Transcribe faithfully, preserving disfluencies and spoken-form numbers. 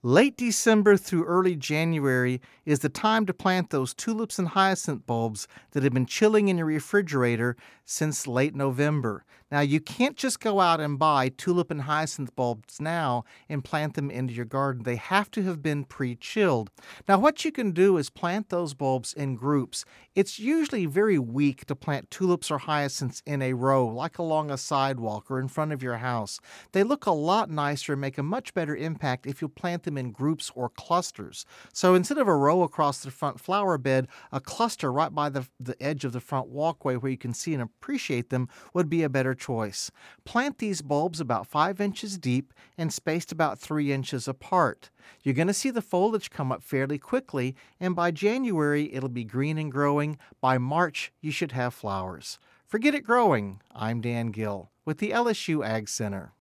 Late December through early January is the time to plant those tulips and hyacinth bulbs that have been chilling in your refrigerator since late November. Now, you can't just go out and buy tulip and hyacinth bulbs now and plant them into your garden. They have to have been pre-chilled. Now, what you can do is plant those bulbs in groups. It's usually very weak to plant tulips or hyacinths in a row, like along a sidewalk or in front of your house. They look a lot nicer and make a much better impact if you plant them in groups or clusters. So instead of a row across the front flower bed, a cluster right by the, the edge of the front walkway where you can see and appreciate them would be a better choice. Plant these bulbs about five inches deep and spaced about three inches apart. You're going to see the foliage come up fairly quickly, and by January it'll be green and growing. By March you should have flowers. For Get It Growing, I'm Dan Gill with the L S U Ag Center.